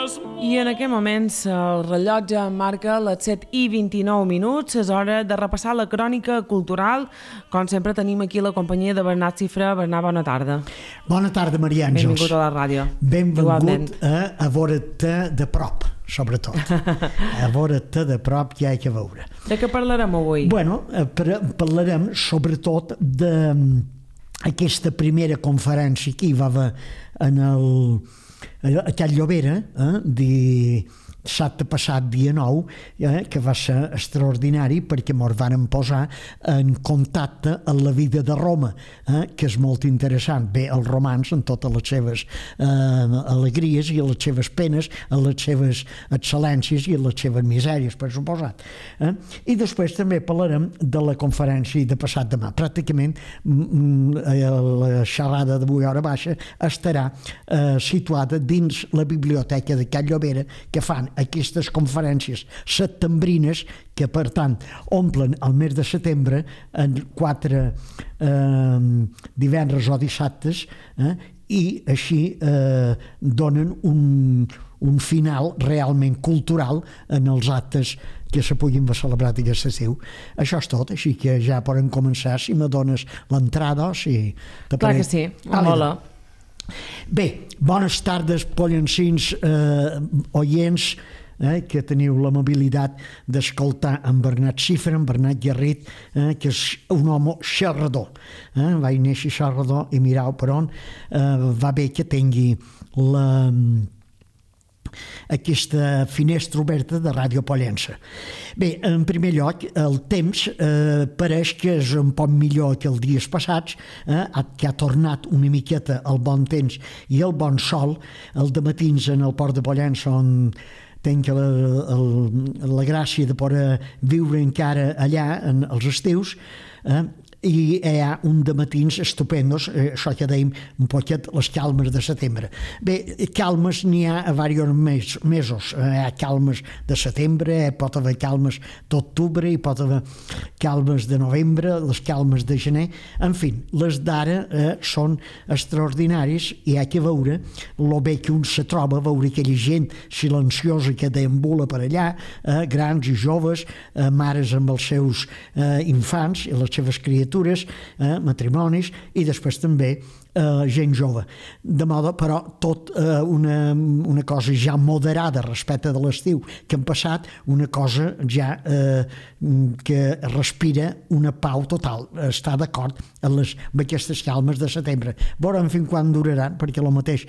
I en aquest moment el rellotge marca les 7:29. És hora de repassar la crònica cultural. Com sempre tenim aquí la companyia de Bernat Cifré. Bernat, bona tarda. Bona tarda, Maria Àngels. Benvingut a la ràdio. Benvingut a veure-te de prop, sobretot. A veure-te de prop ja hi ha que veure. De què parlarem avui? Bueno, parlarem sobretot d'aquesta primera conferència que hi va haver a Can Llobera, dissabte passat, dia 9, que va ser extraordinari perquè ens van posar en contacte amb la vida de Roma, que és molt interessant. Bé, els romans, en totes les seves alegries i les seves penes, les seves excel·lències i les seves misèries, per suposat. I després també parlarem de la conferència de passat demà. Pràcticament la xerrada d'avui hora baixa estarà situada dins la biblioteca de Can Llobera, que fan aquestes conferències setembrines que, per tant, omplen el mes de setembre en 4 divendres o dissabtes, i així donen un final realment cultural en els actes que se puguin celebrar aquest estiu. Això és tot, així que ja podem començar, si me dones l'entrada o si... Clar que sí, hola. Bé, bones tardes, pollancins, oients, que teniu l'amabilitat d'escoltar en Bernat Cifré, en Bernat Garrit, que és un home xerrador. Vaig néixer xerrador i mirau per on va bé que tingui aquesta finestra oberta de Ràdio Pollença. Bé, en primer lloc, el temps pareix que és un poc millor que els dies passats, que ha tornat una miqueta el bon temps i el bon sol. El dematins en el Port de Pollença, on tinc la gràcia de poder viure encara allà en els estius, i hi ha un de matins estupendos, això que dèiem un poquet les calmes de setembre. Bé, calmes n'hi ha a diversos mesos. Hi ha calmes de setembre, pot haver calmes d'octubre, hi pot haver calmes de novembre, les calmes de gener. En fi, les d'ara són extraordinaris i hi ha que veure el bé que un se troba, veure aquella gent silenciosa que deambula per allà, grans i joves, mares amb els seus infants i les seves criatures, matrimonis, i després també gent jove. De moda, però, tot una cosa ja moderada respecte de l'estiu que han passat, una cosa ja que respira una pau total. Està d'acord amb aquestes calmes de setembre. Veurem fins quan duraran, perquè el mateix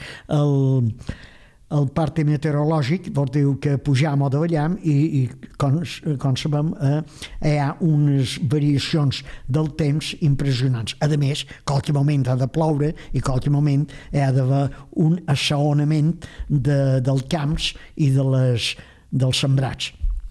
el parte meteorològic vos diu que pujam o davallam i com sabem hi ha unes variacions del temps impressionants. A més, qualque moment ha de ploure i qualque moment hi ha d'haver un assaonament dels camps i dels sembrats.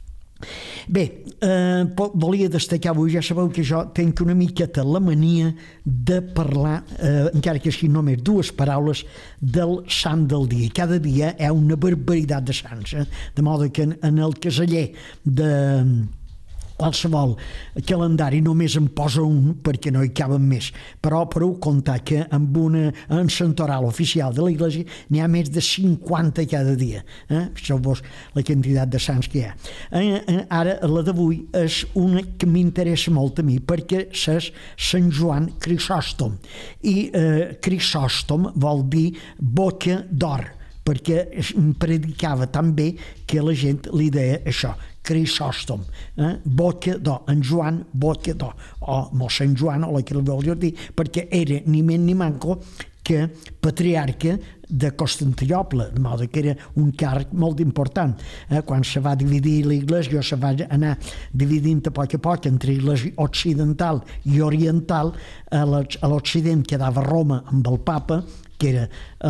Bé, volia destacar avui, ja sabeu que jo tinc una miqueta la mania de parlar, encara que sigui només 2 paraules, del sant del dia. Cada dia hi ha una barbaritat de sants, de modo que en el caseller de qualsevol calendari només en posa un perquè no hi caben més, però prou comptar que en santoral oficial de l'Església n'hi ha més de 50 cada dia. Fixeu-vos la quantitat de sants que hi ha. Ara, la d'avui és una que m'interessa molt a mi perquè és Sant Joan Crisòstom, i Crisòstom vol dir boca d'or, perquè predicava tan bé que la gent li deia això, Crisòstom, boca d'or, en Joan boca d'or, o mossèn Joan, o la que li volia dir, perquè era ni més ni manco que patriarca de Constantinoble, de modo que era un càrrec molt important. Quan se va dividir l'Església, se va anar dividint a poc entre l'Església occidental i oriental. A l'Occident quedava Roma amb el papa, que era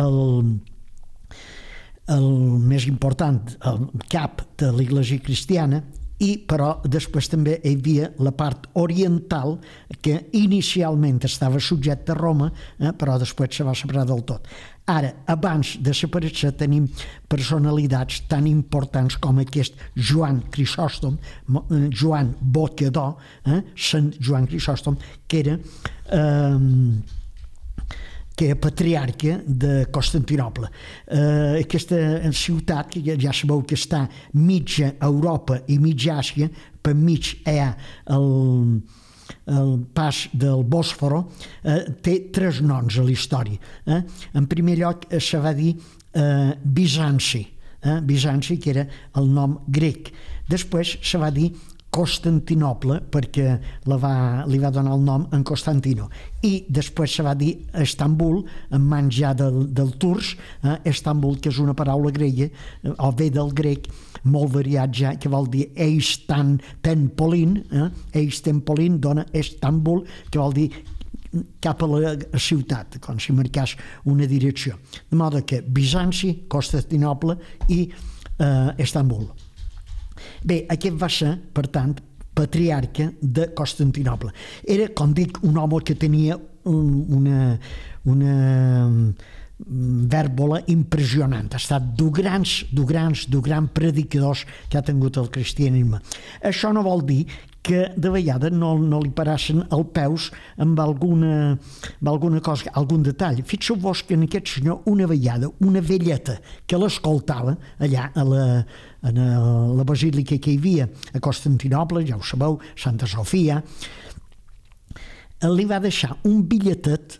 el més important, el cap de l'Església cristiana, però després també hi havia la part oriental que inicialment estava subjecta a Roma, però després se va separar del tot. Ara, abans de separar-se tenim personalitats tan importants com aquest Joan Crisòstom, Joan boca d'or, Sant Joan Crisòstom, que era que era patriarca de Constantinoble. Aquesta ciutat, que ja sabeu que està mitja Europa i mitja Àsia, per mig hi ha el pas del Bòsforo, té 3 noms a la història. En primer lloc se va dir Bizanci, Bizanci, que era el nom grec. Després se va dir Constantinoble, perquè li va donar el nom en Constantino. I després se va dir Estambul, en mans ja del turcs, Estambul, que és una paraula grega, o ve del grec, molt variat ja, que vol dir Tempolin, Tempolin dona Estambul, que vol dir cap a la ciutat, com si marcàs una direcció. De modo que Bizanci, Constantinoble i Estambul. Bé, aquest va ser, per tant, patriarca de Constantinoble. Era, com dic, un home que tenia una vèrbola impressionant. Ha estat de grans predicadors que ha tingut el cristianisme. Això no vol dir que de vegades no li parassen els peus amb alguna cosa, algun detall. Fixeu-vos que en aquest senyor una vegada, una velleta que l'escoltava allà a la basílica que hi havia a Constantinoble, ja ho sabeu, Santa Sofia, li va deixar un bitlletet,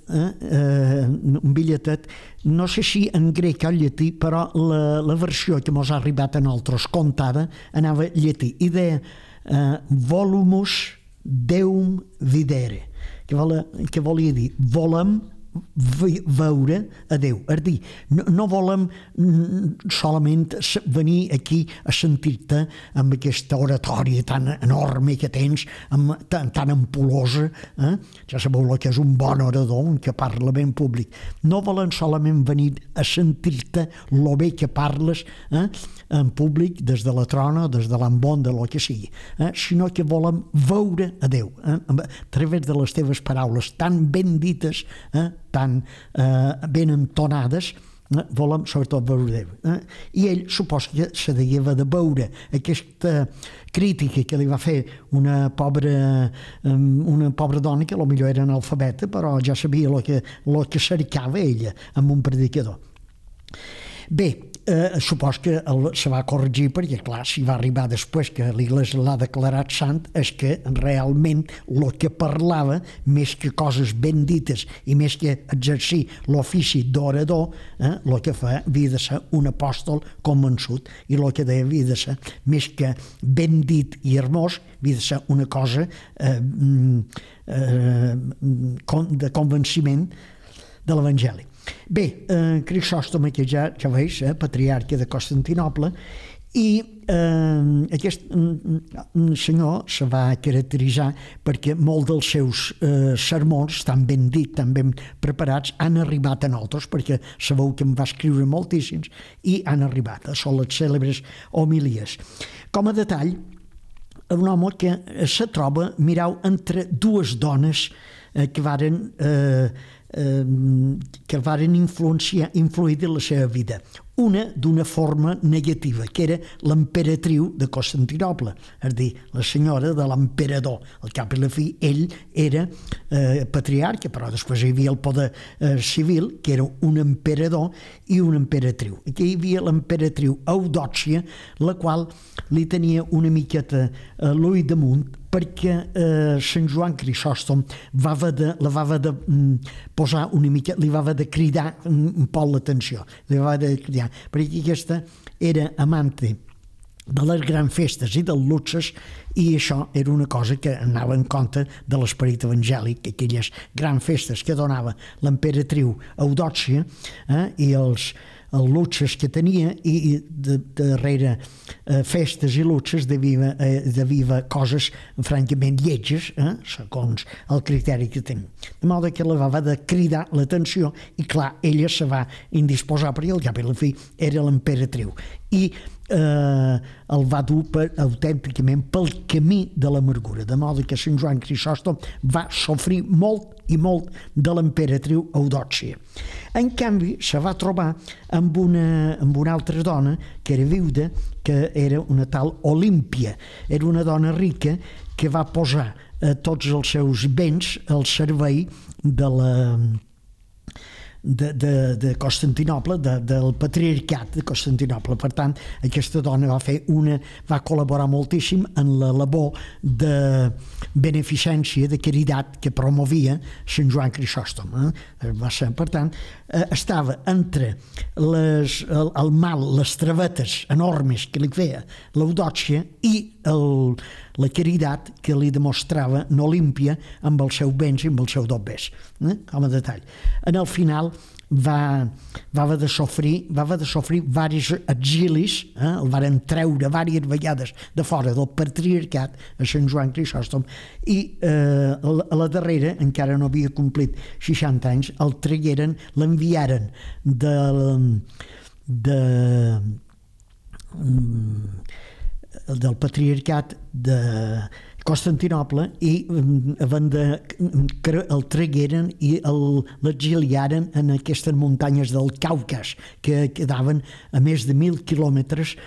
no sé si en grec o llatí, però la versió que mos ha arribat a nosaltres contada anava llatí i deia Volumus Deum Videre, que volia dir volem veure a Déu. És dir, no volem solament venir aquí a sentir-te amb aquesta oratòria tan enorme que tens, tan ampul·losa. Ja sabeu el que és un bon orador, que parla ben públic. No volem solament venir a sentir-te lo bé que parles en públic, des de la trona, des de l'ambon, de lo que sigui, sinó que volem veure a Déu a través de les teves paraules tan ben dites, tan ben entonades, volem sobretot veure Déu. I ell supos que se deia de veure aquesta crítica que li va fer una pobra dona que potser era analfabeta, però ja sabia el que cercava ella amb un predicador. Bé, supos que se va corregir perquè, clar, si va arribar després que l'Iglésia l'ha declarat sant, és que realment el que parlava, més que coses ben dites i més que exercir l'ofici d'orador, el que fa havia de ser un apòstol convençut, i el que deia havia de ser, més que ben dit i hermós, havia de ser una cosa de convenciment de l'Evangeli. Bé, Crisòstom, que ja veus, patriarca de Constantinoble, i aquest senyor se va caracteritzar perquè molts dels seus sermons, tan ben dit, tan ben preparats, han arribat a nosaltres, perquè sabeu que em va escriure moltíssims, i han arribat, són les cèlebres homilies. Com a detall, un home que se troba, mireu, entre 2 dones que varen influir de la seva vida. Una d'una forma negativa, que era l'emperatriu de Constantinoble, és a dir, la senyora de l'emperador. Al cap i la fi, ell era patriarca, però després hi havia el poder civil, que era un emperador i una emperatriu. Aquí hi havia l'emperatriu Eudòcia, la qual li tenia una miqueta l'ull damunt, perquè Sant Joan Crisòstom la va haver de posar una mica, li va haver de cridar un poc l'atenció, li va haver de cridar, perquè aquesta era amante de les grans festes i dels luxes, i això era una cosa que anava en compte de l'esperit evangèlic, aquelles grans festes que donava l'emperatriu Eudòcia i els luxes que tenia, i darrere festes i luxes devia coses francament lletges, segons el criteri que tenia. De modo que la va de cridar l'atenció, i clar, ella se va indisposar, perquè al cap i la fi era l'emperatriu, i el va dur autènticament pel camí de l'amargura, de modo que Sant Joan Crisòstom va sofrir molt i molt de l'emperatriu Eudòcia. En canvi, se va trobar amb una altra dona que era viuda, que era una tal Olímpia. Era una dona rica que va posar tots els seus béns al servei de Constantinople, del patriarcat de Constantinople. Per tant, aquesta dona va col·laborar moltíssim en la labor de beneficència, de caritat que promovia Sant Joan Crisòstom. Per tant, estava entre el mal, les travetes enormes que li feia l'Eudòxia i la caritat que li demostrava n'Olímpia amb els seus béns i amb els seus dobbers, com a detall. En el final va haver de sofrir diversos exilis, el varen treure diverses vegades de fora del patriarcat a Sant Joan Crisòstom i a la darrera, encara no havia complit 60 anys, el tragueren, l'enviaren del patriarcat de Constantinople i el tragueren i l'exiliaren en aquestes muntanyes del Caucas que quedaven a més de 1.000 quilòmetres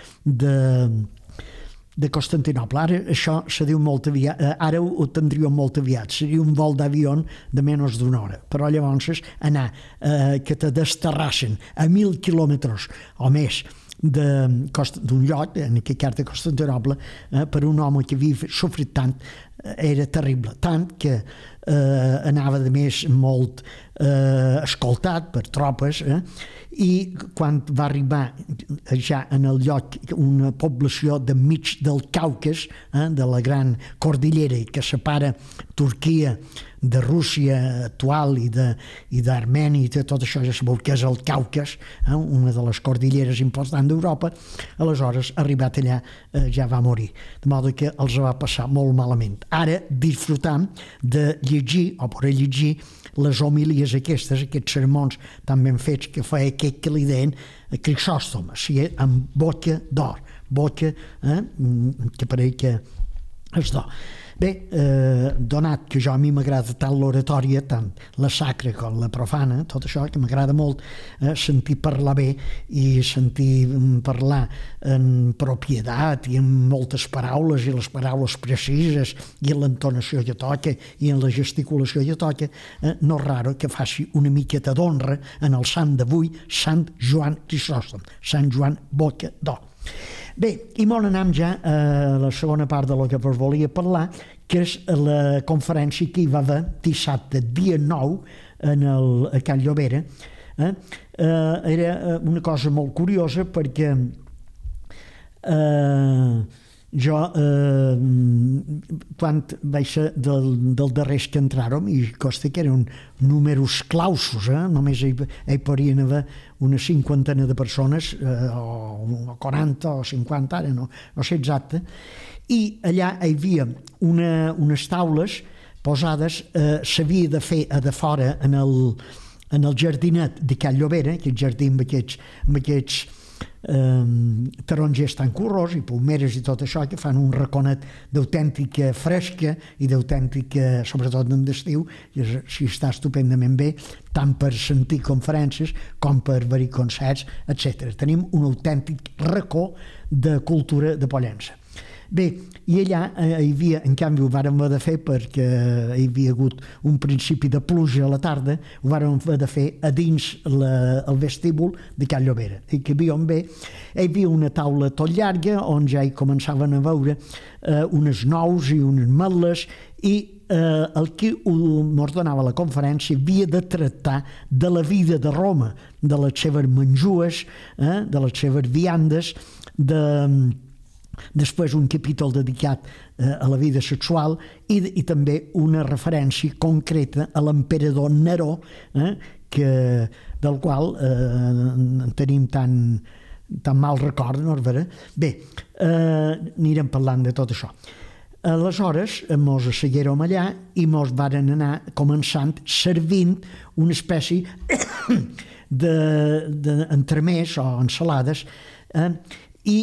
de Constantinople. Ara això se diu molt aviat, ara ho tindríem molt aviat, seria un vol d'avió de menys d'una hora, però llavors anar que te desterrassen a 1.000 quilòmetres o més d'un lloc, en aquest cas de Constantinople, per un home que havia sofrit tant, era terrible, tant que anava de més molt escoltat per tropes, i quan va arribar ja en el lloc, una població de mig del Caucas, de la gran cordillera que separa Turquia de Rússia actual i d'Armènia i tot això, ja sabeu que és el Caucas, una de les cordilleres importants d'Europa. Aleshores, arribat allà, ja va morir, de modo que els va passar molt malament. Ara disfrutam de llegir o poder llegir les homilies aquests sermons tan ben fets que feia aquest que li deien Crisòstom, o sigui, amb boca d'or, boca que pareix que és d'or. Bé, donat que a mi m'agrada tant l'oratòria, tant la sacra com la profana, tot això, que m'agrada molt sentir parlar bé i sentir parlar en propietat i amb moltes paraules i les paraules precises i en l'entonació que toca i en la gesticulació que toca, no és raro que faci una miqueta d'honra en el sant d'avui, Sant Joan Crisòstom, Sant Joan Boca d'Or. Bé, i molt anem ja a la segona part de lo que vos volia parlar, que és la conferència que hi va haver dissabte, dia 9, a Can Llobera. Era una cosa molt curiosa perquè jo, quan vaig ser del darrers que entràrem, i costa que eren números clausos, només hi podien haver una cinquantena de persones, o 40 o 50, ara no sé exacte, i allà hi havia unes taules posades, s'havia de fer a de fora en el jardinet de Can Llobera, aquest jardí amb aquests tarongers tan curros i pomeres i tot això, que fan un raconet d'autèntica fresca i d'autèntica, sobretot en d'estiu, i si està estupendament bé, tant per sentir conferències com per veure concerts, etc. Tenim un autèntic racó de cultura de Pollença. Bé, i allà hi havia, en canvi ho vàrem haver de fer perquè hi havia hagut un principi de pluja a la tarda, ho vàrem haver de fer a dins el vestíbul de Can Llobera. I que havíem bé, hi havia una taula tot llarga on ja hi començaven a veure unes nous i unes metles, i el que ens donava la conferència havia de tractar de la vida de Roma, de les seves menjues, de les seves viandes, després un capítol dedicat a la vida sexual i també una referència concreta a l'emperador Neró, del qual tenim tan mal record, no és vera? Bé, anirem parlant de tot això. Aleshores, mos asseguérem allà i mos varen anar començant servint una espècie d'entremès o ensalades, i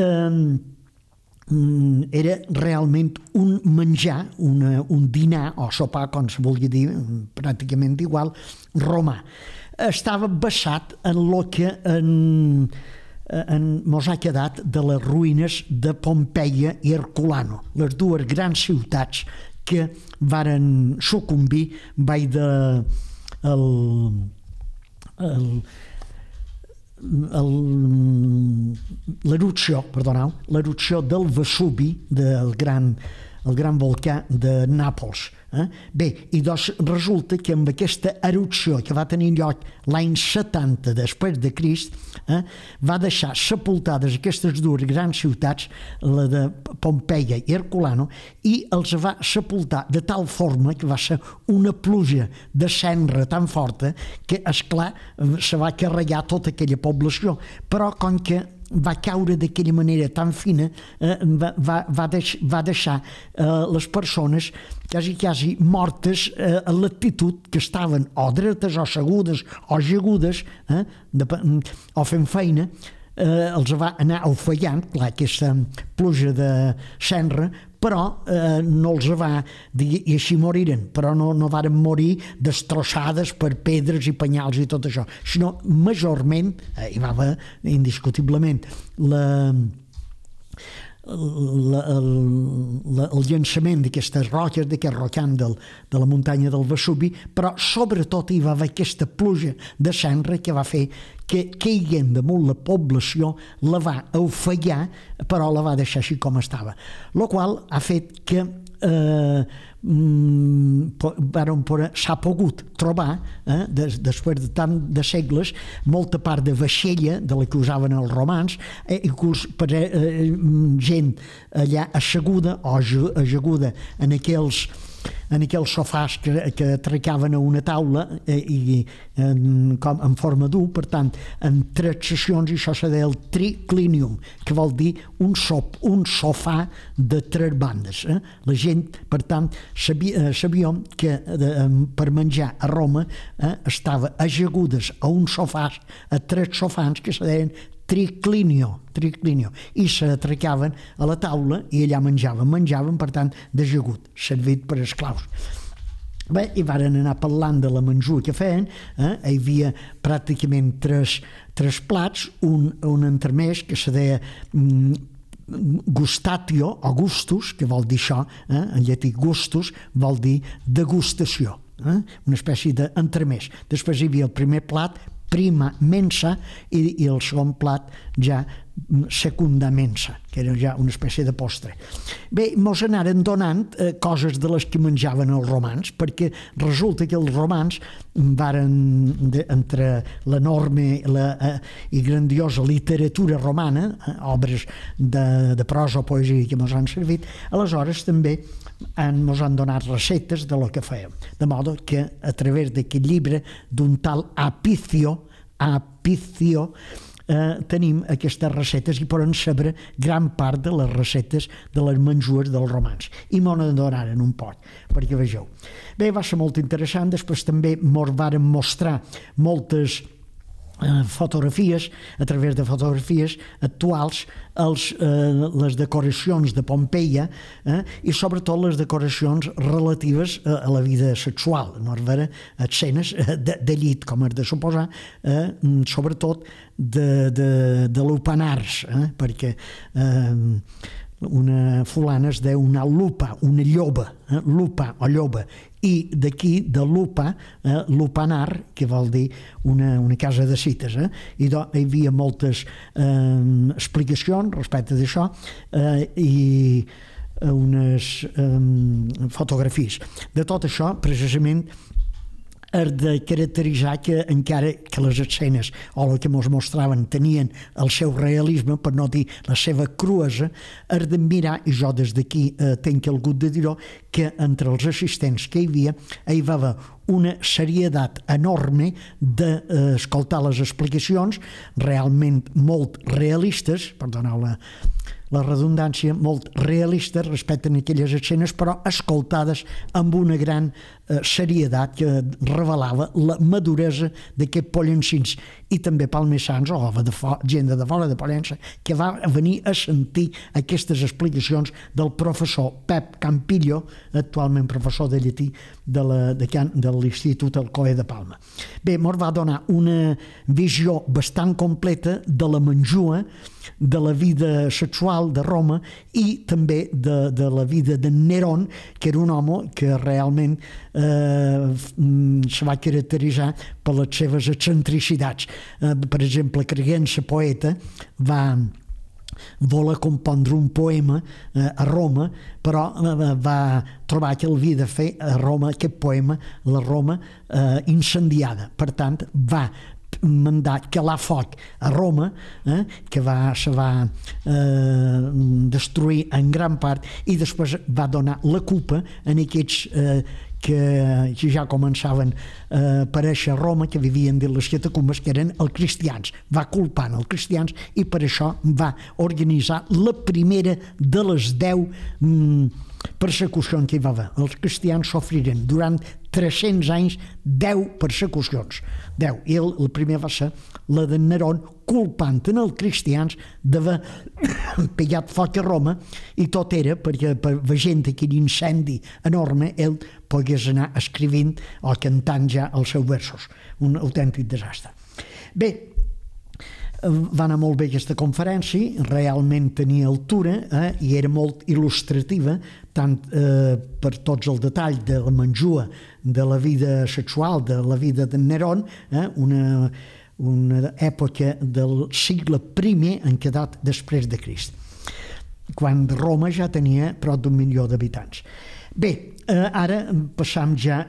era realment un menjar, un dinar o sopar, com se vulgui dir, pràcticament igual, romà. Estava basat en el que mos ha quedat de les ruïnes de Pompeia i Herculano, les dues grans ciutats que varen sucumbir l'erupció del Vesuvi, el gran volcà de Nàpols. Bé, i doncs resulta que amb aquesta erupció que va tenir lloc l'any 70 després de Crist, va deixar sepultades aquestes dues grans ciutats, la de Pompeia i Herculano, i els va sepultar de tal forma que va ser una pluja de cendra tan forta que, esclar, se va carregar tota aquella població. Però com que va caure d'aquella manera tan fina, va deixar les persones quasi mortes a l'actitud que estaven o dretes o assegudes o ajagudes o fent feina. Els va anar ofegant, clar, aquesta pluja de cendra, però no els va dir, i així moriren, però no varen morir destrossades per pedres i penyals i tot això, sinó majorment, hi va haver indiscutiblement el llançament d'aquestes roques, d'aquest rocant de la muntanya del Vesuvi, però sobretot hi va haver aquesta pluja de cendra que va fer que caiguent damunt la població la va ofegar, però la va deixar així com estava. El qual ha fet que s'ha pogut trobar, després de tant de segles, molta part de vaixella de la que usaven els romans, inclús per gent allà asseguda o ajaguda en aquells sofàs que atracaven a una taula en forma d'U, per tant, en 3 sessions, i això se deia el triclinium, que vol dir un sofà de 3 bandes. La gent, per tant, sabíem que per menjar a Roma estava ajagudes a un sofàs, a 3 sofans que se deien triclinio, i s'atracaven a la taula i allà menjaven, per tant, d'ajagut, servit per esclaus. Bé, i varen anar parlant de la menjua que feien, hi havia pràcticament tres plats, un entremès que se deia gustatio o gustus, que vol dir això, en llatí gustus vol dir degustació, una espècie d'entremès. Després hi havia el primer plat, prima mensa, i el segon plat ja secunda mensa, que era ja una espècie de postre. Bé, mos anaren donant coses de les que menjaven els romans, perquè resulta que els romans varen, entre l'enorme i grandiosa literatura romana, obres de prosa o poesia que mos han servit, aleshores també mos han donat recetes de lo que fèiem. De modo que a través d'aquest llibre d'un tal Apicio, tenim aquestes recetes i poden saber gran part de les recetes de les menjues dels romans. I m'ho donaren un pot, perquè vegeu. Bé, va ser molt interessant. Després també mos varen mostrar moltes fotografies, a través de fotografies actuals, les decoracions de Pompeia i sobretot les decoracions relatives a la vida sexual, no es veure escenes de llit, com és de suposar, sobretot de lupanars, perquè una fulana es deu una lupa, una lloba, lupa o lloba, i d'aquí de lupa, lupanar, que vol dir una casa de cites. I hi havia moltes explicacions respecte d'això i unes fotografies. De tot això, precisament, és de caracteritzar que encara que les escenes o el que ens mostraven tenien el seu realisme, per no dir la seva cruesa, és de mirar, i jo des d'aquí tinc el gust de dir-ho, que entre els assistents que hi va haver una seriedat enorme d'escoltar les explicacions, realment molt realistes, perdoneu la redundància, molt realistes respecte a aquelles escenes, però escoltades amb una gran seriedat que revelava la maduresa d'aquest Pollencins, i també palmesans o gent de fora de Pollença que va venir a sentir aquestes explicacions del professor Pep Campillo, actualment professor de llatí de l'Institut Alcoa de Palma. Bé, ens va donar una visió bastant completa de la menjua, de la vida sexual, sexual de Roma i també de la vida de Nerón, que era un home que realment se va caracteritzar per les seves excentricitats. Per exemple, creient-se poeta, voler compondre un poema a Roma, però va trobar que havia de fer a Roma aquest poema, la Roma incendiada. Per tant, va mandar calar foc a Roma, que se va destruir en gran part, i després va donar la culpa en aquests que ja començaven a aparèixer a Roma, que vivien de les catacumbes, que eren els cristians. Va culpant els cristians i per això va organitzar la primera de les 10 persecucions que hi va haver. Els cristians sofriren durant 300 anys 10 persecucions. 10. I el primer va ser la de Nerón, culpant en els cristians d'haver pegat foc a Roma, i tot era perquè veient aquell incendi enorme ell pogués anar escrivint o cantant ja els seus versos. Un autèntic desastre. Bé, va anar molt bé aquesta conferència, realment tenia altura i era molt il·lustrativa, tant per tots els detalls de la menjua, de la vida sexual, de la vida de Nerón, una època del segle I en què dat després de Crist, quan Roma ja tenia prop d'1 milió d'habitants. Bé, ara passam ja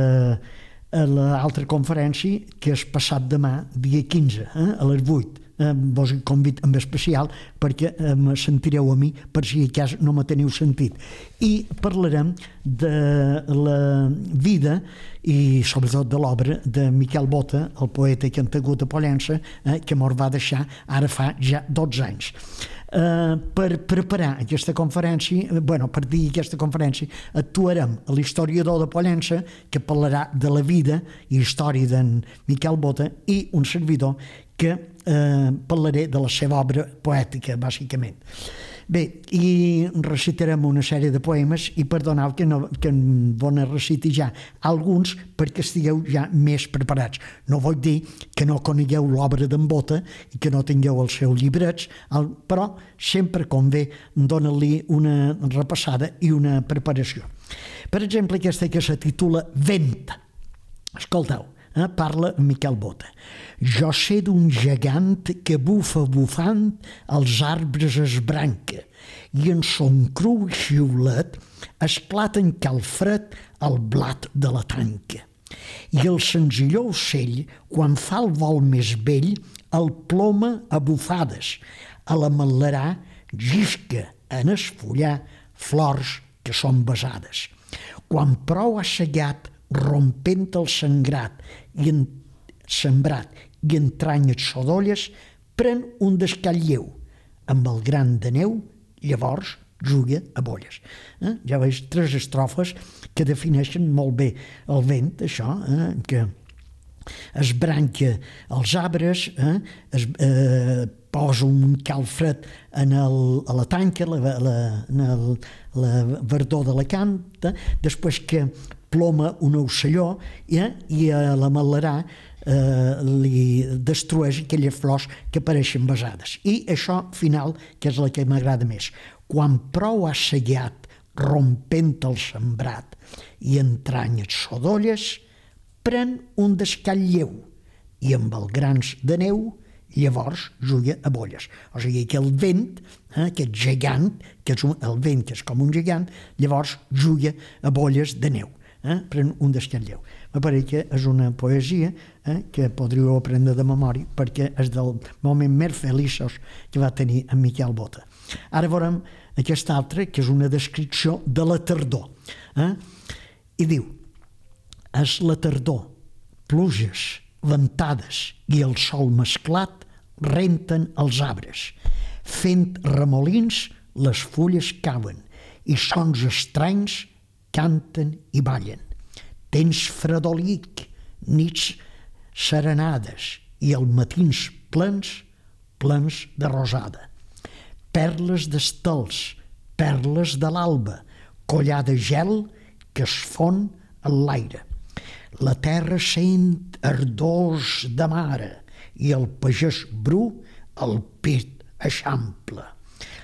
a l'altra conferència, que és passat demà, dia 15, a les 8. Vos convido en especial perquè me sentireu a mi per si a cas no me teniu sentit. I parlarem de la vida i sobretot de l'obra de Miquel Bota, el poeta que han tingut a Pollença, que mos va deixar ara fa ja 12 anys. Per preparar aquesta conferència, per dir aquesta conferència, actuarem a l'historiador de Pollença, que parlarà de la vida i història d'en Miquel Bota, i un servidor que parlaré de la seva obra poètica, bàsicament. Bé, i recitarem una sèrie de poemes, i perdoneu que en vos reciti ja alguns perquè estigueu ja més preparats. No vull dir que no conegueu l'obra d'en Bota i que no tingueu els seus llibrets, però sempre convé donar-li una repassada i una preparació. Per exemple, aquesta que se titula Vent. Escolteu, parla Miquel Bota. Jo sé d'un gegant que bufa bufant els arbres es branca i en son cru xiulet esclata en calfred el blat de la tanca. I el senzilló ocell, quan fa el vol més vell, el ploma a bufades, a la matlarà llisca en esfollar flors que són besades. Quan prou ha segat, rompent el sembrat i entranyes sodolles, pren un descall lleu, amb el gran de neu, llavors juga a bolles. Ja veus 3 estrofes que defineixen molt bé el vent, això, que esbranca els arbres, posa un calfred a la tanca, la verdor de la canta, després que ploma un ocelló i a la matlarà li destrueix aquelles flors que apareixen besades. I això final, que és la que m'agrada més. Quan prou ha segat, rompent el sembrat i entranyes sodolles, pren un descall lleu i amb els grans de neu llavors juga a bolles. O sigui que el vent, aquest gegant, que és el vent que és com un gegant, llavors juga a bolles de neu. Pren un descall lleu. M'apareix que és una poesia que podríeu aprendre de memòria perquè és del moment més feliços que va tenir en Miquel Bota. Ara veurem aquesta altra, que és una descripció de la tardor. I diu: és la tardor, pluges, ventades i el sol mesclat renten els arbres. Fent remolins, les fulles cauen i sons estranys canten i ballen. Temps fredolic, nits serenades i els matins plens de rosada. Perles d'estels, perles de l'alba, collar de gel que es fon en l'aire. La terra sent ardors de mare i el pagès bru el pit eixample.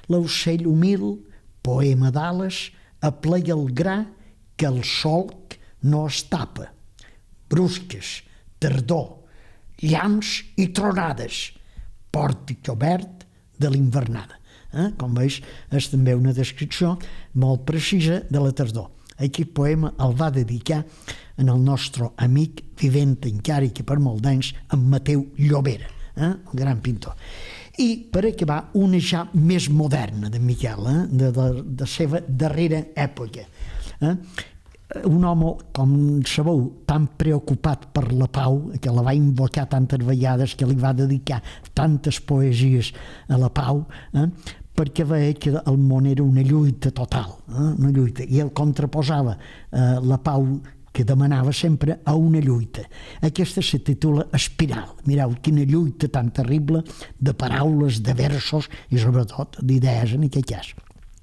l'ocell humil, poema d'ales, aplega el gra que el solc no es tapa. Brusques, tardor, llamps i tronades, pòrtic obert de l'invernada. Com veus, és també una descripció molt precisa de la tardor. Aquest poema el va dedicar en el nostre amic, vivent encara que per molt d'anys, en Mateu Llobera, el gran pintor. I per acabar, una ja més moderna de Miquel, de la seva darrera època. Un home, com sabeu, tan preocupat per la pau, que la va invocar tantes vegades, que li va dedicar tantes poesies a la pau, perquè veia que el món era una lluita total, una lluita, i el contraposava la pau que demanava sempre a una lluita. Aquesta se titula Espiral. Mireu, quina lluita tan terrible de paraules, de versos i sobretot d'idees en aquest cas.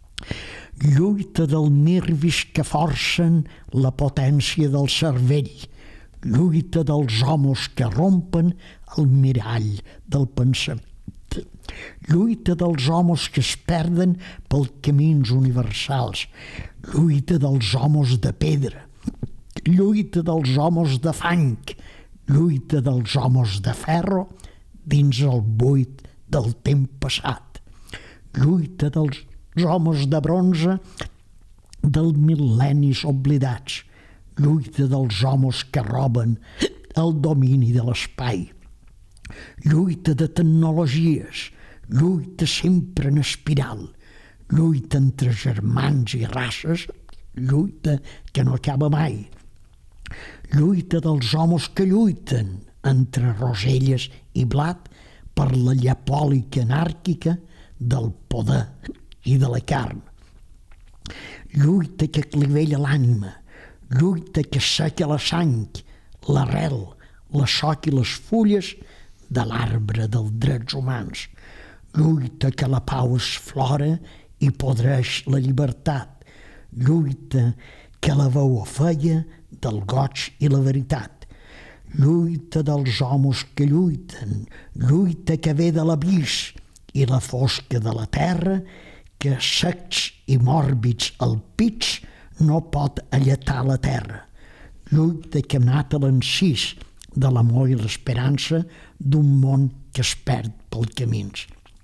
Lluita dels nervis que forcen la potència del cervell, lluita dels homes que rompen el mirall del pensament, lluita dels homes que es perden pels camins universals, lluita dels homes de pedra, lluita dels homes de fang, lluita dels homes de ferro dins el buit del temps passat, lluita dels homes de bronze dels mil·lennis oblidats, lluita dels homes que roben el domini de l'espai, lluita de tecnologies, lluita sempre en espiral, lluita entre germans i races, lluita que no acaba mai, lluita dels homes que lluiten entre roselles i blat per la llapòlica anàrquica del poder i de la carn. Lluita que clivella l'ànima, lluita que seca la sang, l'arrel, la soc i les fulles de l'arbre dels drets humans. Lluita que la pau esflora i podreix la llibertat. Lluita que la veu ofeia del goig i la veritat. Lluita dels homes que lluiten, lluita que ve de l'abís i la fosca de la terra que secs i mòrbids al pits no pot alletar la terra. Lluita que mata l'encís de l'amor i l'esperança d'un món que es perd pels camins.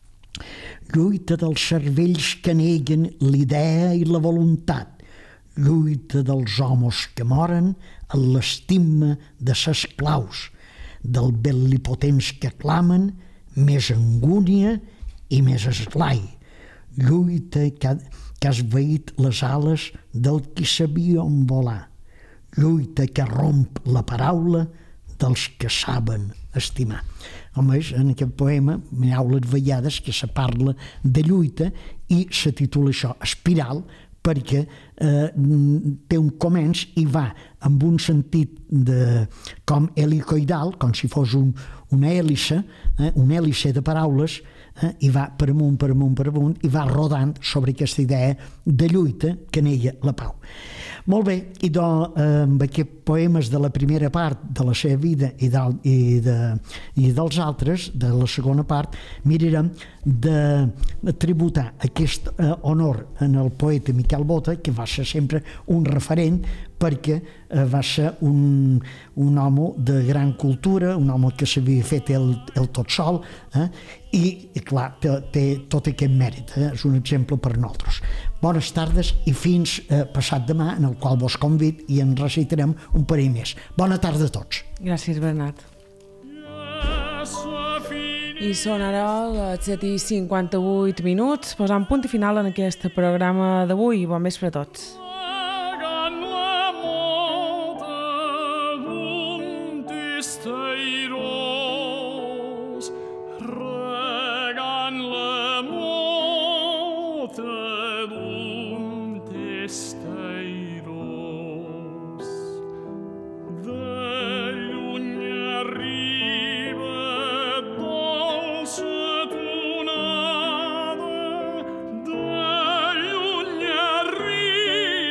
Lluita dels cervells que neguen l'idea i la voluntat. Lluita dels homes que moren en l'estima de ses claus, del bel·lipotents que clamen més angúnia i més esglai. Lluita que ha esvaït les ales del qui sabia on volar. Lluita que romp la paraula dels que saben estimar. Com veus, en aquest poema hi ha les vegades que se parla de lluita i se titula això, Espiral, perquè té un començ i va amb un sentit com helicoidal, com si fos una hèlice de paraules, i va per amunt, i va rodant sobre aquesta idea de lluita que nega la pau. Molt bé, i amb aquests poemes de la primera part de la seva vida i dels altres, de la segona part, mirarem de tributar aquest honor en el poeta Miquel Bota, que va ser sempre un referent perquè va ser un home de gran cultura, un home que s'havia fet el tot sol, i clar, té tot aquest mèrit, és un exemple per nosaltres. Bones tardes i fins passat demà, en el qual vos convid i en recitarem un parell més. Bona tarda a tots. Gràcies, Bernat. I són ara les 7:58, posant punt i final en aquest programa d'avui. Bon vespre a tots. De lluny arriba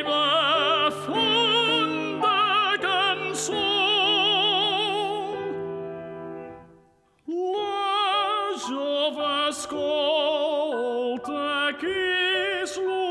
que és lo